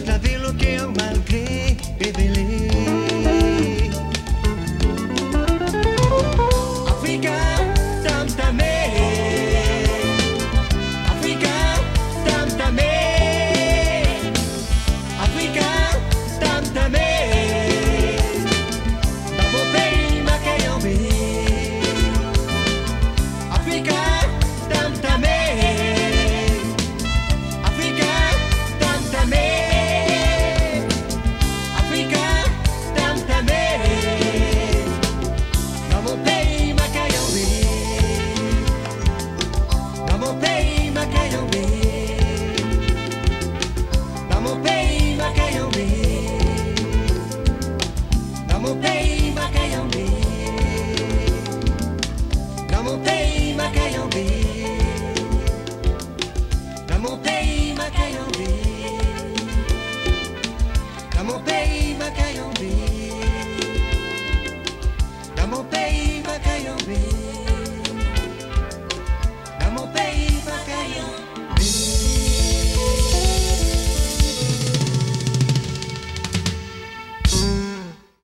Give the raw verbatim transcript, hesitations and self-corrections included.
la ville qui est malgré révélé. Africa, tam tamé. Africa, tam tamé. Africa, tam tamé. Dans mon pays, ma Kayambe. Africa, tam tamé. Africa, tam tamé. Africa, tam tamé. Dans mon pays, ma Kayambe. Dans mon pays, ma Kayambe. Dans mon pays.